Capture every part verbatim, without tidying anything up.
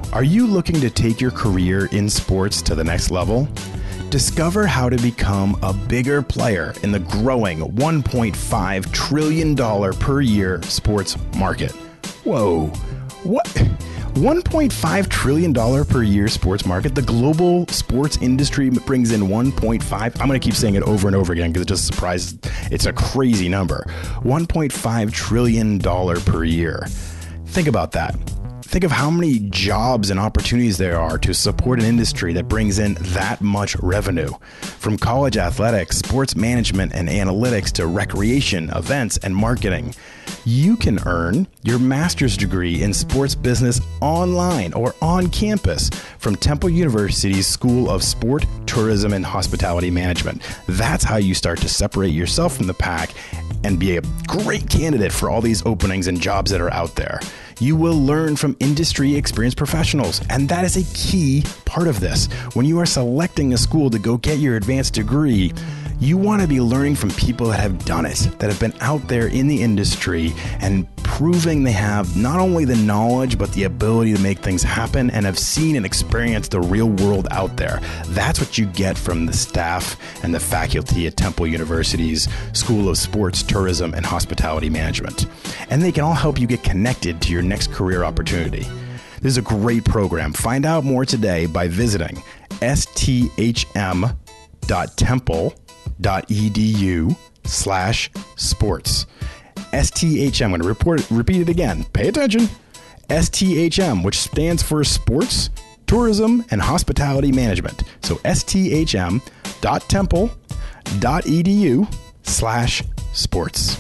Are you looking to take your career in sports to the next level? Discover how to become a bigger player in the growing one point five trillion dollars per year sports market. Whoa, what? one point five trillion dollars per year sports market? The global sports industry brings in one point five. I'm going to keep saying it over and over again because it just surprises. It's a crazy number. one point five trillion dollars per year. Think about that. Think of how many jobs and opportunities there are to support an industry that brings in that much revenue. From college athletics, sports management and analytics to recreation, events, and marketing. You can earn your master's degree in sports business online or on campus from Temple University's School of Sport, Tourism, and Hospitality Management. That's how you start to separate yourself from the pack and be a great candidate for all these openings and jobs that are out there. You will learn from industry experienced professionals, and that is a key part of this. When you are selecting a school to go get your advanced degree, you want to be learning from people that have done it, that have been out there in the industry and proving they have not only the knowledge, but the ability to make things happen and have seen and experienced the real world out there. That's what you get from the staff and the faculty at Temple University's School of Sports, Tourism, and Hospitality Management. And they can all help you get connected to your next career opportunity. This is a great program. Find out more today by visiting s t h m dot temple dot e d u slash sports. S T H M, I'm going to report, repeat it again. Pay attention. S T H M, which stands for Sports, Tourism, and Hospitality Management. So S T H M dot temple dot e d u slash sports.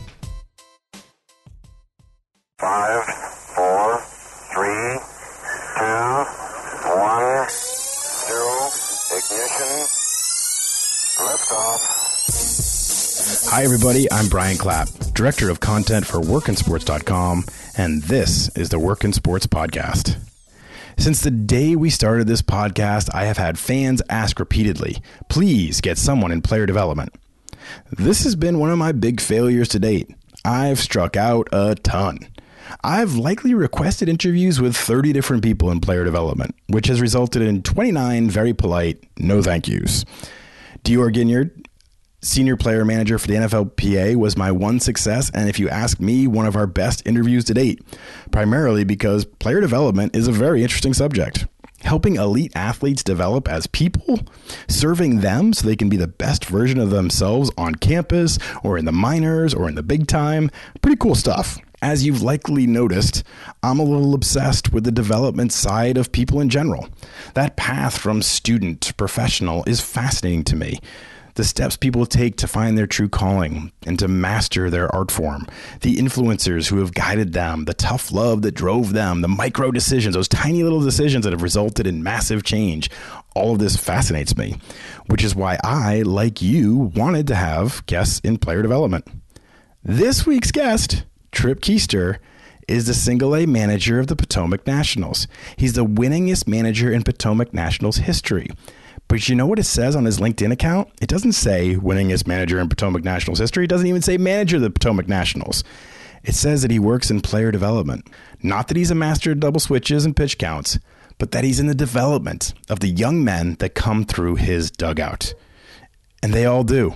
Five, four, three, two, one, zero, ignition. Liftoff. Hi, everybody. I'm Brian Clapp, Director of Content for work in sports dot com, and this is the Work in Sports Podcast. Since the day we started this podcast, I have had fans ask repeatedly, please get someone in player development. This has been one of my big failures to date. I've struck out a ton. I've likely requested interviews with thirty different people in player development, which has resulted in twenty-nine very polite no thank yous. Dior Ginyard, Senior Player Manager for the N F L P A, was my one success, and if you ask me, one of our best interviews to date, primarily because player development is a very interesting subject. Helping elite athletes develop as people, serving them so they can be the best version of themselves on campus or in the minors or in the big time. Pretty cool stuff. As you've likely noticed, I'm a little obsessed with the development side of people in general. That path from student to professional is fascinating to me. The steps people take to find their true calling and to master their art form, the influencers who have guided them, the tough love that drove them, the micro decisions, those tiny little decisions that have resulted in massive change. All of this fascinates me, which is why I, like you, wanted to have guests in player development. This week's guest, Trip Keister, is the single A manager of the Potomac Nationals. He's the winningest manager in Potomac Nationals history. But you know what it says on his LinkedIn account? It doesn't say winningest manager in Potomac Nationals history. It doesn't even say manager of the Potomac Nationals. It says that he works in player development. Not that he's a master of double switches and pitch counts, but that he's in the development of the young men that come through his dugout. And they all do.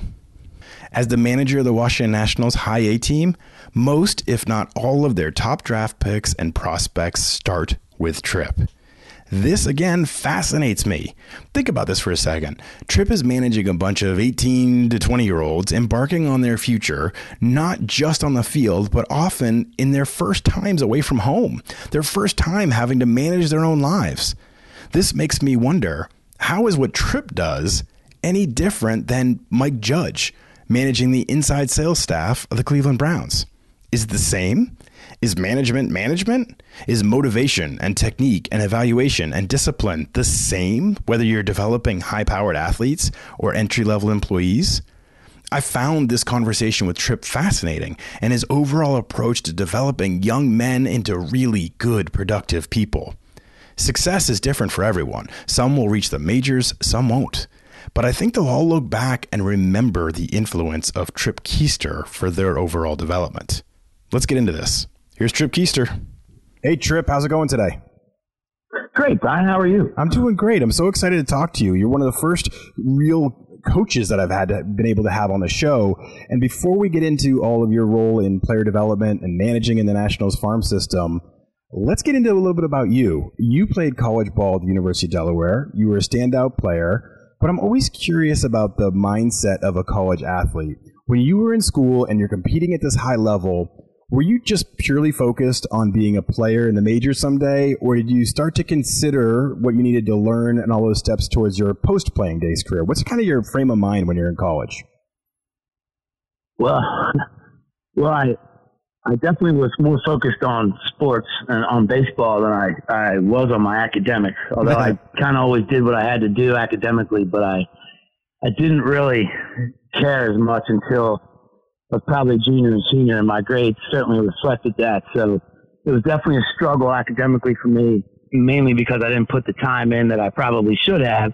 As the manager of the Washington Nationals High A team, most, if not all, of their top draft picks and prospects start with Trip. This, again, fascinates me. Think about this for a second. Trip is managing a bunch of eighteen to twenty-year-olds embarking on their future, not just on the field, but often in their first times away from home, their first time having to manage their own lives. This makes me wonder, how is what Trip does any different than Mike Judge managing the inside sales staff of the Cleveland Browns? Is it the same? Is management management? Is motivation and technique and evaluation and discipline the same, whether you're developing high-powered athletes or entry-level employees? I found this conversation with Trip fascinating, and his overall approach to developing young men into really good, productive people. Success is different for everyone. Some will reach the majors, some won't. But I think they'll all look back and remember the influence of Trip Keister for their overall development. Let's get into this. Here's Trip Keister. Hey, Trip, how's it going today? great, Brian. How are you? I'm doing great. I'm so excited to talk to you. You're one of the first real coaches that I've had to, been able to have on the show. And before we get into all of your role in player development and managing in the Nationals farm system, let's get into a little bit about you. You played college ball at the University of Delaware. You were a standout player. But I'm always curious about the mindset of a college athlete. When you were in school and you're competing at this high level, were you just purely focused on being a player in the majors someday, or did you start to consider what you needed to learn and all those steps towards your post-playing days career? What's kind of your frame of mind when you're in college? Well, well, I I definitely was more focused on sports and on baseball than I, I was on my academics, although I kind of always did what I had to do academically, but I I didn't really care as much until I was probably junior and senior, and my grades certainly reflected that. So it was definitely a struggle academically for me, mainly because I didn't put the time in that I probably should have.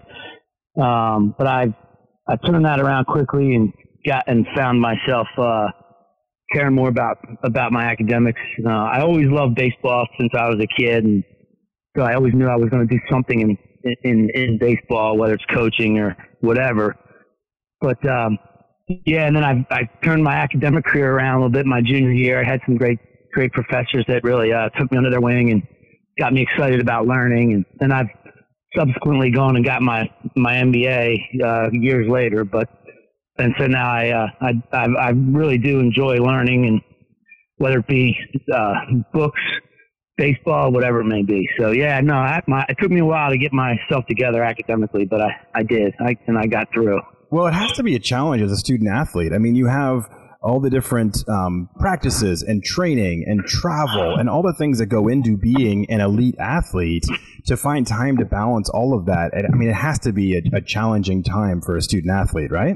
Um, but I I turned that around quickly and got and found myself uh, caring more about about my academics. Uh, I always loved baseball since I was a kid, and so I always knew I was going to do something in, in in baseball, whether it's coaching or whatever. But um, yeah, and then I I turned my academic career around a little bit my junior year. I had some great great professors that really uh, took me under their wing and got me excited about learning, and then I've subsequently gone and got my my M B A uh, years later. But and so now I, uh, I I I really do enjoy learning, and whether it be uh, books, baseball, whatever it may be. So yeah, no, I, my, it took me a while to get myself together academically, but I, I did, I, and I got through. Well, it has to be a challenge as a student athlete. I mean, you have all the different um, practices and training and travel and all the things that go into being an elite athlete. To find time to balance all of that, I mean, it has to be a, a challenging time for a student athlete, right?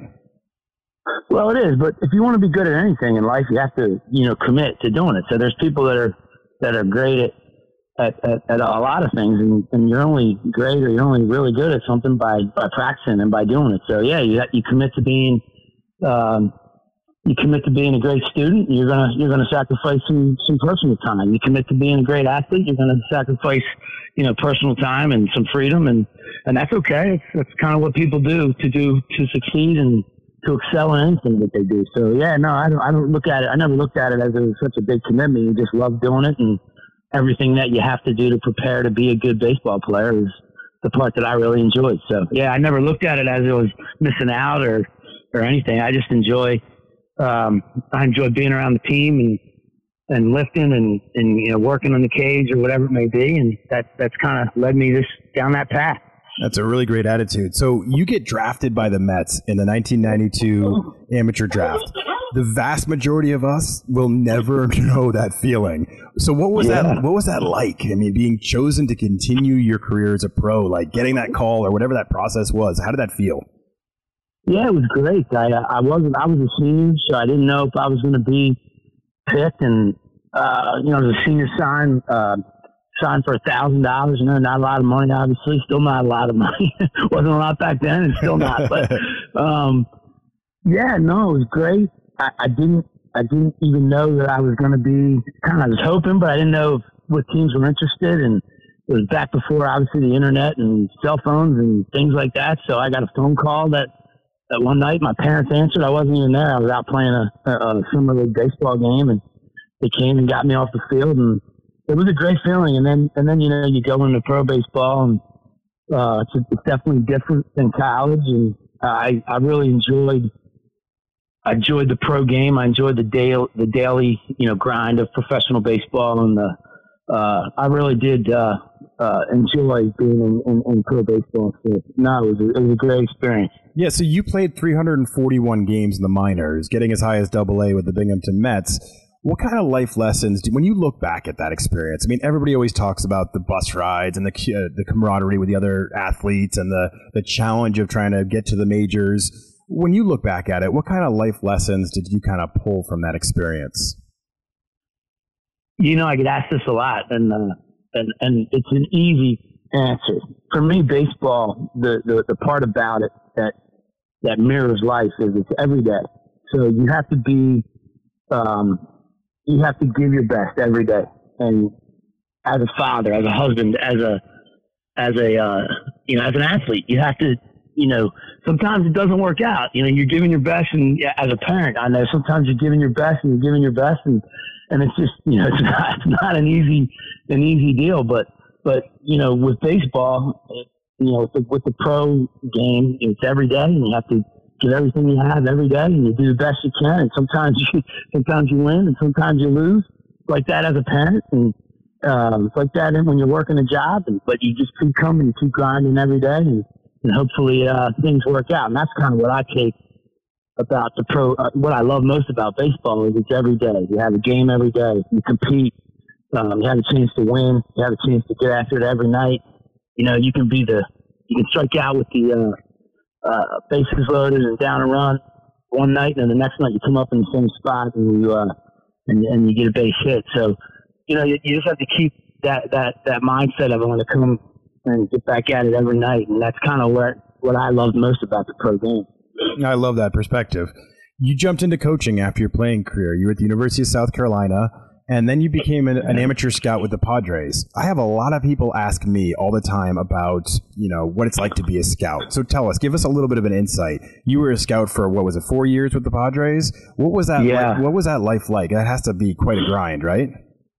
Well, it is, but if you want to be good at anything in life, you have to, you know, commit to doing it. So there's people that are that are great at at, at, at a lot of things, and, and you're only great or you're only really good at something by, by practicing and by doing it. So yeah, you you commit to being um, you commit to being a great student. You're gonna you're gonna sacrifice some some personal time. You commit to being a great athlete. You're gonna sacrifice, you know, personal time and some freedom, and and that's okay. It's that's kind of what people do to do to succeed and to excel in anything that they do. So yeah, no, I don't, I don't look at it. I never looked at it as it was such a big commitment. You just love doing it, and everything that you have to do to prepare to be a good baseball player is the part that I really enjoyed. So yeah, I never looked at it as it was missing out or, or anything. I just enjoy, um, I enjoy being around the team and, and lifting and, and, you know, working on the cage or whatever it may be. And that, that's kind of led me this down that path. That's a really great attitude. So you get drafted by the Mets in the nineteen ninety-two amateur draft. The vast majority of us will never know that feeling. So what was yeah. that? What was that like? I mean, being chosen to continue your career as a pro, like getting that call or whatever that process was. How did that feel? Yeah, it was great. I I wasn't. I was a senior, so I didn't know if I was going to be picked. And uh, you know, as a senior sign. Uh, signed for a thousand dollars, you know, not a lot of money, obviously, still not a lot of money. Wasn't a lot back then and still not, but, um, yeah, no, it was great. I, I didn't, I didn't even know that I was going to be kind of, I was hoping, but I didn't know what teams were interested. And it was back before obviously the internet and cell phones and things like that. So I got a phone call that, that one night my parents answered. I wasn't even there. I was out playing a, a, a summer league baseball game, and they came and got me off the field, and it was a great feeling. And then, and then, you know, you go into pro baseball, and uh, it's, it's definitely different than college. And uh, I, I really enjoyed, I enjoyed the pro game. I enjoyed the daily, the daily, you know, grind of professional baseball. And the, uh, I really did uh, uh, enjoy being in, in, in pro baseball. So, no, it was, a, it was a great experience. Yeah, so you played three hundred forty-one games in the minors, getting as high as double A with the Binghamton Mets. What kind of life lessons, do, when you look back at that experience? I mean, everybody always talks about the bus rides and the uh, the camaraderie with the other athletes and the, the challenge of trying to get to the majors. When you look back at it, what kind of life lessons did you kind of pull from that experience? You know, I get asked this a lot, and uh, and and it's an easy answer. For me, baseball, the, the, the part about it that that mirrors life is it's every day. So you have to be um, you have to give your best every day. And as a father, as a husband, as a as a, uh, you know, as an athlete. You have to, you know, sometimes it doesn't work out. You know, you're giving your best, and as a parent, I know sometimes you're giving your best and you're giving your best, and, and it's just, you know, it's not, it's not an easy, an easy deal. But, but, you know, with baseball, you know, with the, with the pro game, it's every day, and you have to give everything you have every day, and you do the best you can. And sometimes you, sometimes you win, and sometimes you lose. Like that as a parent, and um, it's like that when you're working a job. And but you just keep coming, and keep grinding every day, and, and hopefully uh, things work out. And that's kind of what I take about the pro. Uh, what I love most about baseball is it's every day. You have a game every day. You compete. Um, you have a chance to win. You have a chance to get after it every night. You know, you can be the you can strike out with the uh, uh, bases loaded and down and run one night, and then the next night you come up in the same spot and you. Uh, And, and you get a base hit. So, you know, you, you just have to keep that, that, that mindset of I want to come and get back at it every night. And that's kind of what, what I love most about the pro game. I love that perspective. You jumped into coaching after your playing career. You were at the University of South Carolina, and then you became an, an amateur scout with the Padres. I have a lot of people ask me all the time about, you know, what it's like to be a scout. So tell us, give us a little bit of an insight. You were a scout for, what was it, four years with the Padres? What was that? Yeah. Like, what was that life like? That has to be quite a grind, right?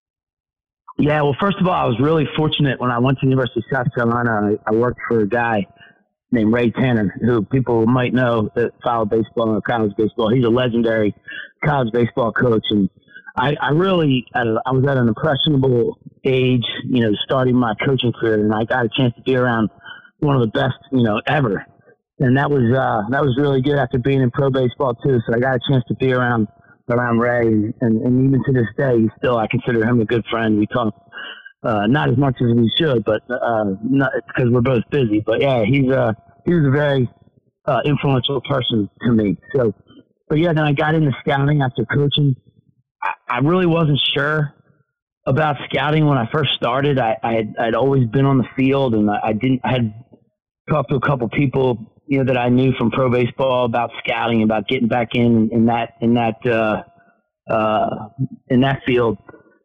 Yeah, well, first of all, I was really fortunate when I went to the University of South Carolina. I, I worked for a guy named Ray Tanner, who people might know that follow baseball and college baseball. He's a legendary college baseball coach, and I, I really, I was at an impressionable age, you know, starting my coaching career, and I got a chance to be around one of the best, you know, ever. And that was, uh, that was really good after being in pro baseball too. So I got a chance to be around, around Ray, and, and, and even to this day, still, I consider him a good friend. We talk, uh, not as much as we should, but, uh, not because we're both busy, but yeah, he's, uh, he was a very, uh, influential person to me. So, but yeah, then I got into scouting after coaching. I really wasn't sure about scouting when I first started. I, I had, I'd always been on the field, and I, I didn't. I had talked to a couple people, you know, that I knew from pro baseball about scouting, about getting back in in that in that uh, uh, in that field.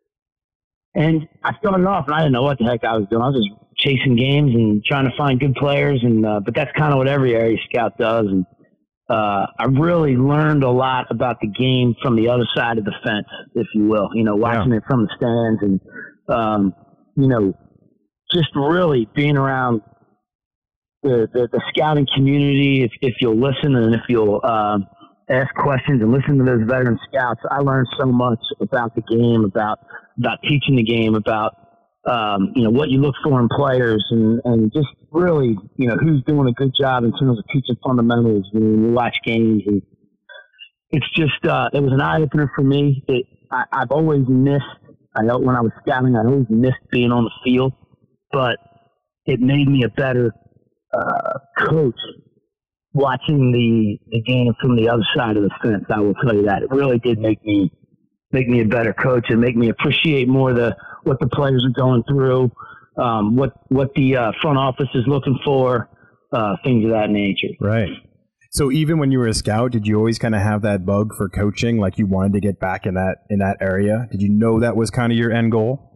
And I started off, and I didn't know what the heck I was doing. I was just chasing games and trying to find good players, and uh, but that's kind of what every area scout does. And Uh, I really learned a lot about the game from the other side of the fence, if you will, you know, watching yeah. it from the stands, and, um, you know, just really being around the, the, the scouting community. If, if you'll listen and if you'll um, ask questions and listen to those veteran scouts, I learned so much about the game, about, about teaching the game, about, um, you know, what you look for in players, and, and just really, you know, who's doing a good job in terms of teaching fundamentals when you watch games. And it's just, uh, it was an eye opener for me. It, I, I've always missed, I know when I was scouting, I always missed being on the field, but it made me a better, uh, coach watching the, the game from the other side of the fence. I will tell you that. It really did make me, make me a better coach and make me appreciate more the, what the players are going through, um, what what the uh, front office is looking for, uh, things of that nature. Right. So even when you were a scout, did you always kind of have that bug for coaching, like you wanted to get back in that in that area? Did you know that was kind of your end goal?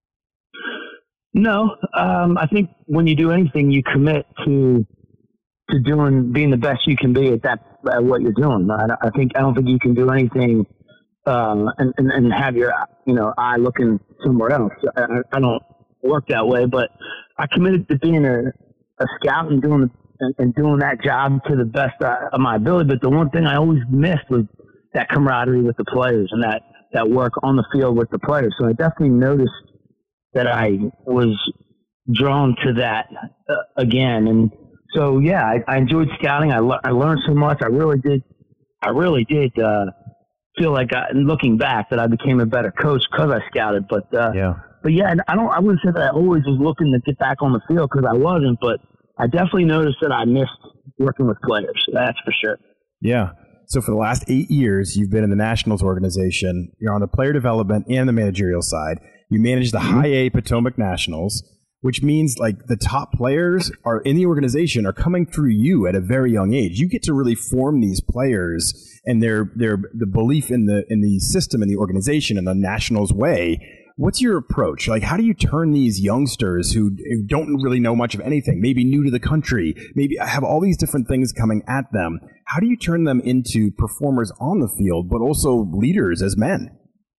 No, um, I think when you do anything, you commit to to doing being the best you can be at that at what you're doing. I, I think I don't think you can do anything. Um, and, and, and have your, you know, eye looking somewhere else. I, I don't work that way, but I committed to being a, a scout and doing and, and doing that job to the best of my ability. But the one thing I always missed was that camaraderie with the players and that, that work on the field with the players. So I definitely noticed that I was drawn to that uh, again. And so, yeah, I, I enjoyed scouting. I, le- I learned so much. I really did. I really did, uh, feel like I, looking back that I became a better coach because I scouted, but, uh, yeah, but yeah, I don't, I wouldn't say that I always was looking to get back on the field because I wasn't, but I definitely noticed that I missed working with players. That's for sure. Yeah. So for the last eight years, you've been in the Nationals organization. You're on the player development and the managerial side. You manage the mm-hmm. high A Potomac Nationals, which means like the top players are in the organization are coming through you at a very young age. You get to really form these players and their their the belief in the in the system and the organization and the Nationals way What's your approach? Like, how do you turn these youngsters who don't really know much of anything, maybe new to the country, maybe have all these different things coming at them? How do you turn them into performers on the field, but also leaders as men?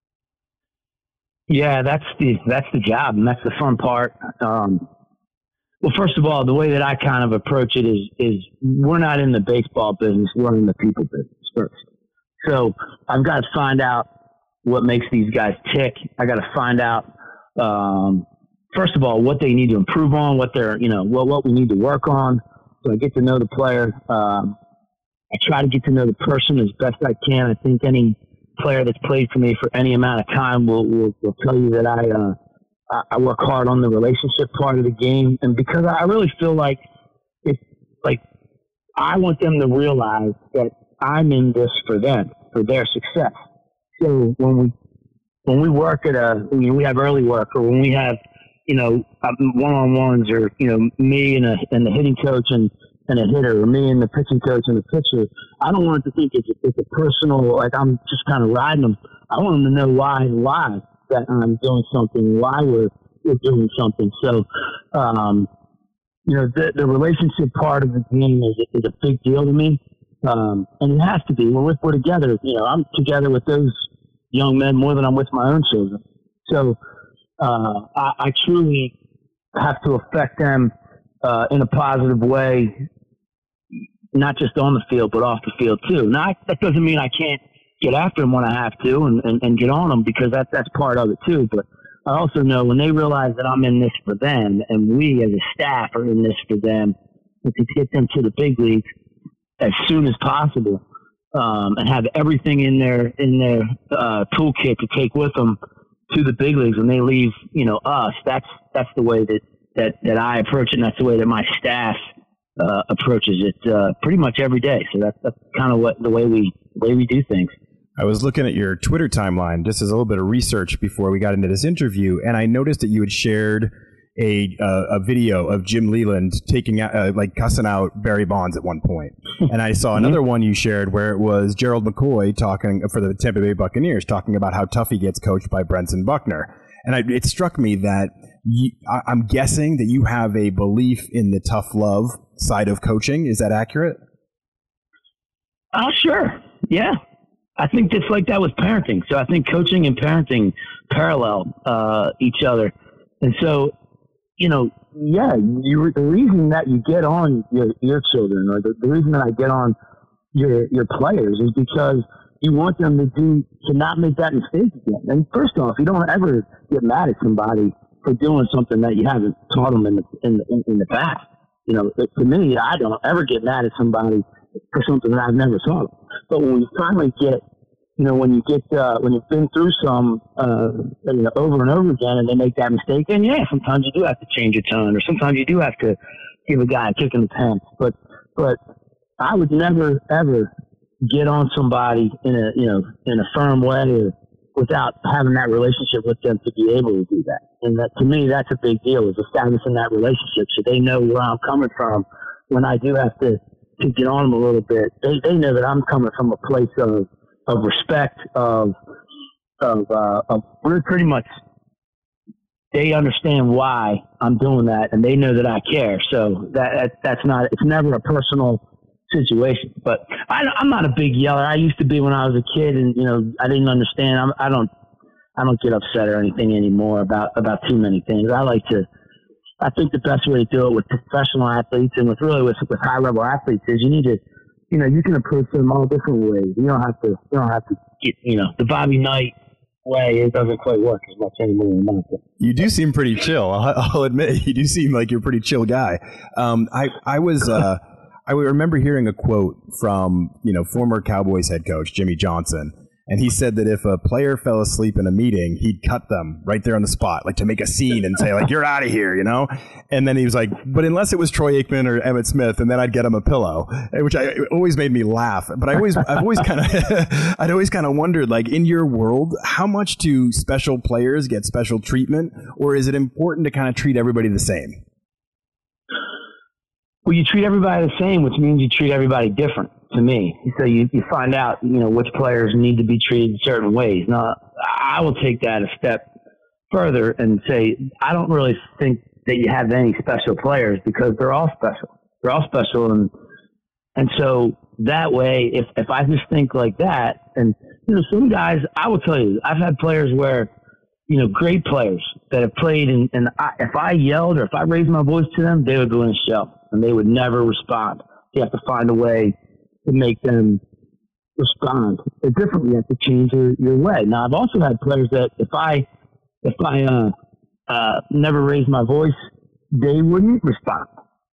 Yeah, that's the that's the job, and that's the fun part. Um, well, first of all, the way that I kind of approach it is is we're not in the baseball business; we're in the people business first. So I've got to find out what makes these guys tick. I got to find out, um, first of all, what they need to improve on, what they're, you know, what, what we need to work on. So I get to know the player. Um, I try to get to know the person as best I can. I think any player that's played for me for any amount of time will, will, will tell you that I, uh, I work hard on the relationship part of the game. And because I really feel like it's like, I want them to realize that I'm in this for them, for their success. So when we when we work at a, you know, we have early work, or when we have, you know, one on ones, or you know, me and a and the hitting coach and, and a hitter, or me and the pitching coach and the pitcher, I don't want them to think it's a, it's a personal, like I'm just kind of riding them. I want them to know why why that I'm doing something, why we're we're doing something. So, um, you know, the the relationship part of the game is is a big deal to me. Um, and it has to be when we're, we're together. You know, I'm together with those young men more than I'm with my own children. So uh, I, I truly have to affect them uh, in a positive way, not just on the field, but off the field too. Now, I, that doesn't mean I can't get after them when I have to and, and, and get on them, because that, that's part of it too. But I also know when they realize that I'm in this for them, and we as a staff are in this for them, and to get them to the big leagues as soon as possible, um, and have everything in their in their uh, toolkit to take with them to the big leagues when they leave, you know, us. That's that's the way that, that, that I approach it, and that's the way that my staff uh, approaches it uh, pretty much every day. So that's, that's kind of what the way we the way we do things. I was looking at your Twitter timeline just as a little bit of research before we got into this interview, and I noticed that you had shared a uh, a video of Jim Leland taking out, uh, like cussing out Barry Bonds at one point. And I saw another one you shared where it was Gerald McCoy talking for the Tampa Bay Buccaneers, talking about how tough he gets coached by Brenson Buckner. And I, it struck me that you, I, I'm guessing that you have a belief in the tough love side of coaching. Is that accurate? Oh, sure. Yeah. I think just like that with parenting. So I think coaching and parenting parallel uh, each other. And so, you know, yeah, you, the reason that you get on your, your children, or the, the reason that I get on your your players, is because you want them to do to not make that mistake again. And first off, you don't ever get mad at somebody for doing something that you haven't taught them in the in the, in the past. You know, to me, I don't ever get mad at somebody for something that I've never taught them. But when you finally get, you know, when you get, uh, when you've been through some, uh, you know, over and over again, and they make that mistake, then yeah, sometimes you do have to change your tone, or sometimes you do have to give a guy a kick in the pants. But, but I would never, ever get on somebody in a, you know, in a firm way, or without having that relationship with them to be able to do that. And that, to me, that's a big deal, is establishing that relationship, so they know where I'm coming from when I do have to, to get on them a little bit. They, they know that I'm coming from a place of, of respect, of, of, uh, of pretty much, they understand why I'm doing that, and they know that I care. So that, that that's not, it's never a personal situation. But I, I'm not a big yeller. I used to be when I was a kid, and, you know, I didn't understand. I'm, I don't, I don't get upset or anything anymore about, about too many things. I like to, I think the best way to do it with professional athletes, and with really with, with high level athletes, is you need to, you know, you can approach them all different ways. You don't have to, you don't have to get, you know, the Bobby Knight way, it doesn't quite work as much anymore. You do seem pretty chill. I'll, I'll admit, you do seem like you're a pretty chill guy. Um, I, I was, uh, I remember hearing a quote from, you know, former Cowboys head coach Jimmy Johnson. And he said that if a player fell asleep in a meeting, he'd cut them right there on the spot, like to make a scene and say, like, you're out of here, you know? And then he was like, but unless it was Troy Aikman or Emmitt Smith, and then I'd get him a pillow, which I, it always made me laugh. But I always, I've always kind of, I'd always kind of wondered, like, in your world, how much do special players get special treatment, or is it important to kind of treat everybody the same? Well, you treat everybody the same, which means you treat everybody different, to me. So you, you find out, you know, which players need to be treated certain ways. Now, I will take that a step further and say, I don't really think that you have any special players because they're all special. They're all special. And, and so that way, if, if I just think like that, and, you know, some guys, I will tell you, I've had players where, you know, great players that have played, and, and I, if I yelled or if I raised my voice to them, they would go in a shell and they would never respond. You have to find a way to make them respond differently. You have to change your, your way. Now, I've also had players that if I, if I uh, uh, never raised my voice, they wouldn't respond.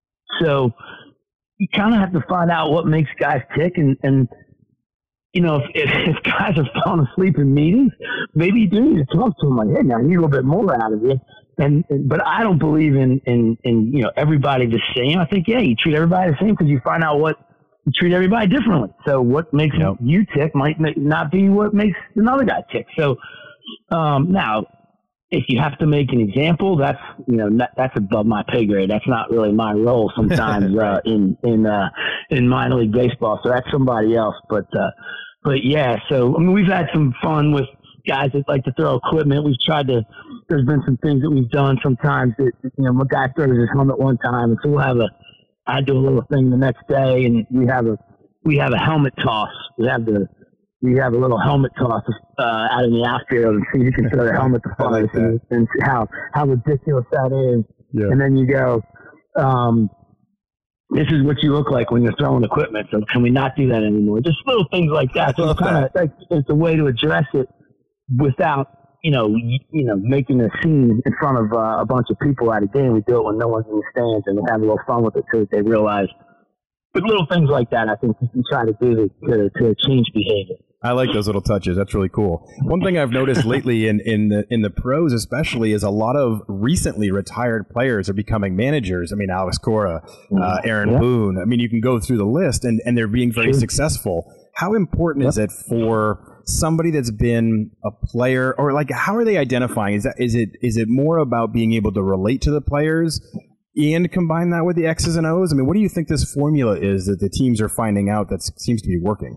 So you kind of have to find out what makes guys tick, and, and you know, if, if, if guys are falling asleep in meetings, maybe you do need to talk to them like, hey, now I need a little bit more out of you. And, and but I don't believe in, in, in, you know, everybody the same. I think, yeah, you treat everybody the same because you find out what you treat everybody differently. So what makes yep. you tick might make, not be what makes another guy tick. So um, now, if you have to make an example, that's, you know, not, that's above my pay grade. That's not really my role sometimes uh, in in uh, in minor league baseball. So that's somebody else. But uh, but yeah, so I mean, we've had some fun with guys that like to throw equipment. We've tried to. There's been some things that we've done sometimes that, you know, my guy throws his helmet one time, and so we'll have a. I do a little thing the next day, and we have a we have a helmet toss. We have the. We have a little helmet toss uh, out in the outfield and see who can throw the helmet the farthest, like and, and how, how ridiculous that is. Yeah. And then you go, um, this is what you look like when you're throwing equipment. So can we not do that anymore? Just little things like that. So it's kind of like it's a way to address it without, you know, you, you know, making a scene in front of uh, a bunch of people at a game. We do it when no one's in the stands, and we have a little fun with it so that they realize. But little things like that, I think you can try to do to, to change behavior. I like those little touches. That's really cool. One thing I've noticed lately in, in the in the pros especially is a lot of recently retired players are becoming managers. I mean, Alex Cora, uh, Aaron yeah. Boone. I mean, you can go through the list, and, and they're being very sure. successful. How important yep. is it for somebody that's been a player, or like how are they identifying? Is that is it is it more about being able to relate to the players and combine that with the X's and O's? I mean, what do you think this formula is that the teams are finding out that seems to be working?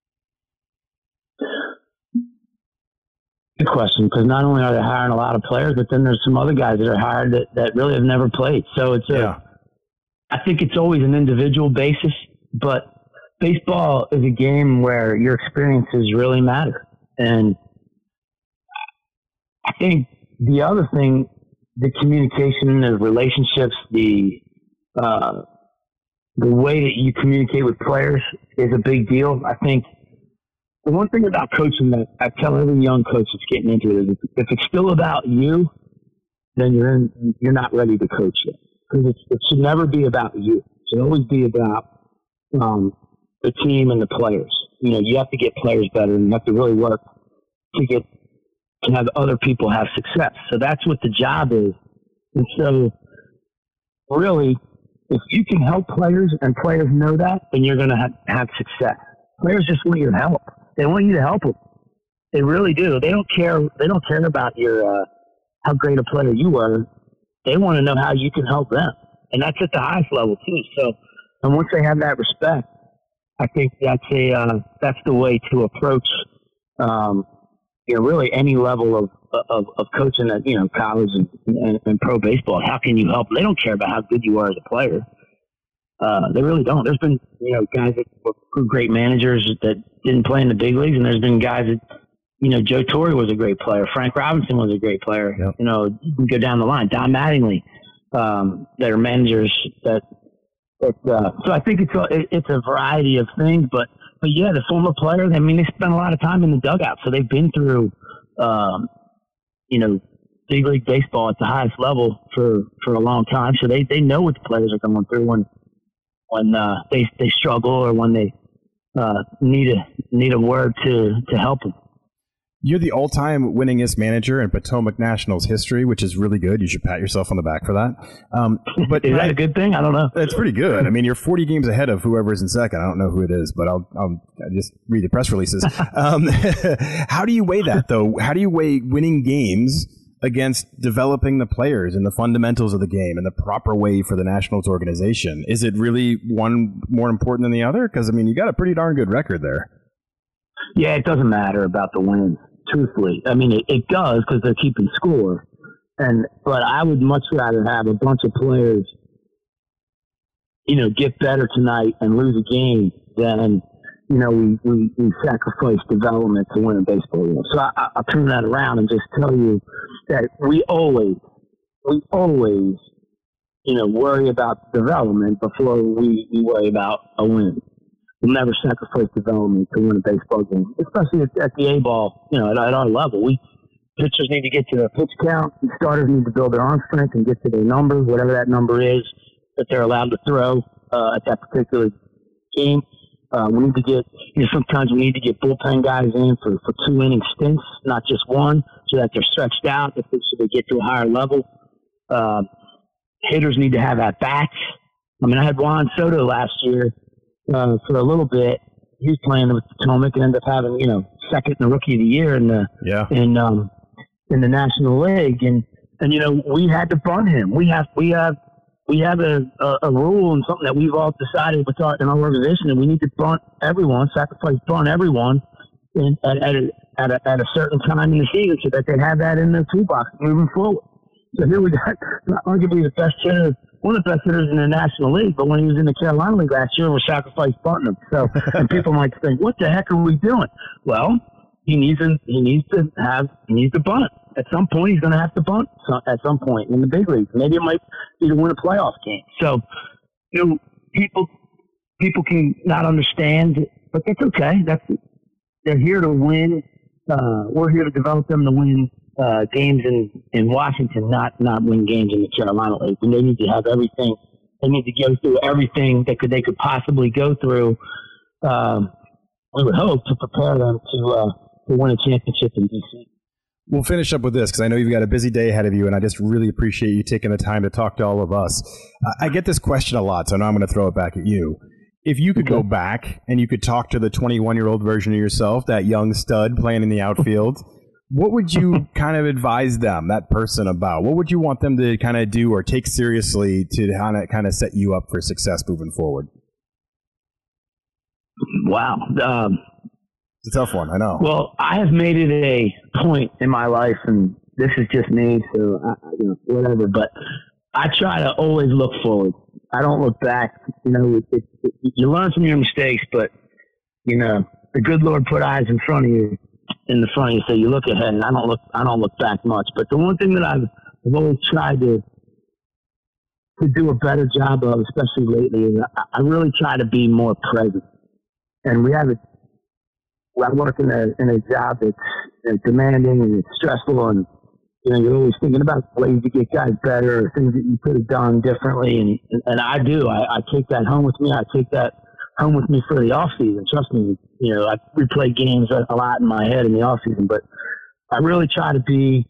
Good question, because not only are they hiring a lot of players, but then there's some other guys that are hired that, that really have never played. So it's a, yeah. I think it's always an individual basis, but baseball is a game where your experiences really matter. And I think the other thing, the communication, the relationships, the uh, the way that you communicate with players is a big deal. I think the one thing about coaching that I tell every young coach that's getting into it is if it's still about you, then you're in, you're not ready to coach yet. Because it should never be about you. It should always be about um, the team and the players. You know, you have to get players better, and you have to really work to get to have other people have success. So that's what the job is. And so really, if you can help players and players know that, then you're going to have, have success. Players just want your help. They want you to help them. They really do. They don't care. They don't care about your uh, how great a player you are. They want to know how you can help them, and that's at the highest level too. So, and once they have that respect, I think that's a uh, that's the way to approach, um, you know, really any level of of, of coaching at you know college and, and, and pro baseball. How can you help? They don't care about how good you are as a player. Uh, they really don't. There's been, you know, guys that were great managers that didn't play in the big leagues, and there's been guys that, you know, Joe Torre was a great player. Frank Robinson was a great player. Yep. You know, you can go down the line. Don Mattingly, um, that are managers that, that uh, so I think it's a, it's a variety of things, but, but yeah, the former players, I mean, they spend a lot of time in the dugout, so they've been through, um, you know, big league baseball at the highest level for, for a long time. So they, they know what the players are going through when, when uh, they they struggle or when they uh, need a need a word to, to help them. You're the all-time winningest manager in Potomac Nationals history, which is really good. You should pat yourself on the back for that. Um, but is that a good thing? I don't know. It's pretty good. I mean, you're forty games ahead of whoever's in second. I don't know who it is, but I'll, I'll, I'll just read the press releases. um, how do you weigh that, though? How do you weigh winning games against developing the players and the fundamentals of the game and the proper way for the Nationals organization? Is it really one more important than the other? Because, I mean, you got a pretty darn good record there. Yeah, it doesn't matter about the wins, truthfully. I mean, it, it does because they're keeping score. And but I would much rather have a bunch of players, you know, get better tonight and lose a game than, you know, we, we, we sacrifice development to win a baseball game. So I, I'll turn that around and just tell you that we always, we always, you know, worry about development before we, we worry about a win. We'll never sacrifice development to win a baseball game, especially at, at the A-ball, you know, at, at our level. We pitchers need to get to their pitch count. And starters need to build their arm strength and get to their number, whatever that number is that they're allowed to throw uh, at that particular game. Uh, we need to get, you know, sometimes we need to get bullpen guys in for, for two inning stints, not just one, so that they're stretched out, so they get to a higher level. Uh, hitters need to have at bats. I mean, I had Juan Soto last year uh, for a little bit. He was playing with Potomac and ended up having, you know, second in the Rookie of the Year in the yeah. in um in the National League, and and you know we had to bunt him. We have we have. We have a, a, a rule and something that we've all decided with our, in our organization, and we need to bunt everyone, sacrifice bunt everyone in, at, at, a, at, a, at a certain time in the season so that they have that in their toolbox moving forward. So here we got arguably the best hitter, one of the best hitters in the National League, but when he was in the Carolina League last year, we sacrificed bunting him. So, and people might think, what the heck are we doing? Well, he needs to, he needs to have, he needs to bunt. At some point, he's going to have to bunt at some point in the big leagues. Maybe it might be to win a playoff game. So, you know, people people can not understand, but that's okay. That's they're here to win. Uh, we're here to develop them to win uh, games in, in Washington, not not win games in the Carolina League. And they need to have everything. They need to go through everything that could they could possibly go through. Um, we would hope to prepare them to uh, to win a championship in D C. We'll finish up with this because I know you've got a busy day ahead of you, and I just really appreciate you taking the time to talk to all of us. I get this question a lot, so now I'm going to throw it back at you. If you could okay. go back and you could talk to the twenty-one-year-old version of yourself, that young stud playing in the outfield, what would you kind of advise them, that person, about? What would you want them to kind of do or take seriously to kind of kind of set you up for success moving forward? Wow. Um, It's a tough one, I know. Well, I have made it a point in my life, and this is just me, so I, you know, whatever. But I try to always look forward. I don't look back. You know, it, it, it, you learn from your mistakes, but you know, the good Lord put eyes in front of you, in the front of you, so you look ahead. And I don't look. I don't look back much. But the one thing that I've, I've always tried to to do a better job of, especially lately, is I, I really try to be more present. And we have a I work in a in a job that's you know, demanding and it's stressful, and you know you're always thinking about ways to get guys better, or things that you could have done differently, and and I do. I, I take that home with me. I take that home with me for the off season. Trust me, you know I replay games a, a lot in my head in the off season, but I really try to be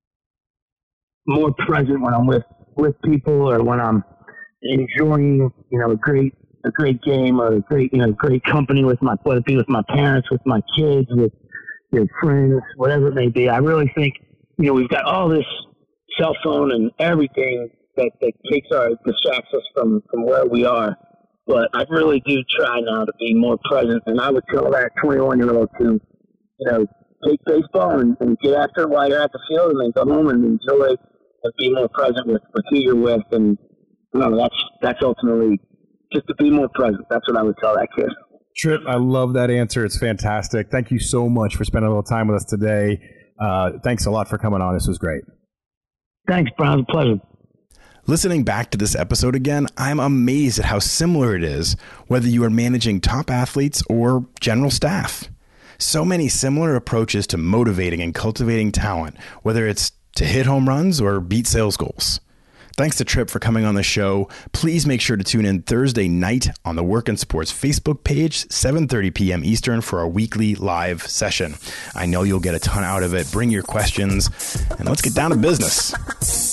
more present when I'm with with people or when I'm enjoying you know a great. a great game or a great, you know, great company with my, whether it be with my parents, with my kids, with your friends, whatever it may be. I really think, you know, we've got all this cell phone and everything that, that takes our, distracts us from, from where we are. But I really do try now to be more present. And I would tell that twenty-one year old to, you know, take baseball and, and get after it while you're at the field and then go home and enjoy and be more present with, with who you're with. And, you know, that's, that's ultimately, just to be more present. That's what I would tell that kid. Trip, I love that answer. It's fantastic. Thank you so much for spending a little time with us today. Uh, thanks a lot for coming on. This was great. Thanks, Brian. It's a pleasure. Listening back to this episode again, I'm amazed at how similar it is, whether you are managing top athletes or general staff. So many similar approaches to motivating and cultivating talent, whether it's to hit home runs or beat sales goals. Thanks to Trip for coming on the show. Please make sure to tune in Thursday night on the Work and Sports Facebook page, seven thirty p.m. Eastern, for our weekly live session. I know you'll get a ton out of it. Bring your questions, and let's get down to business.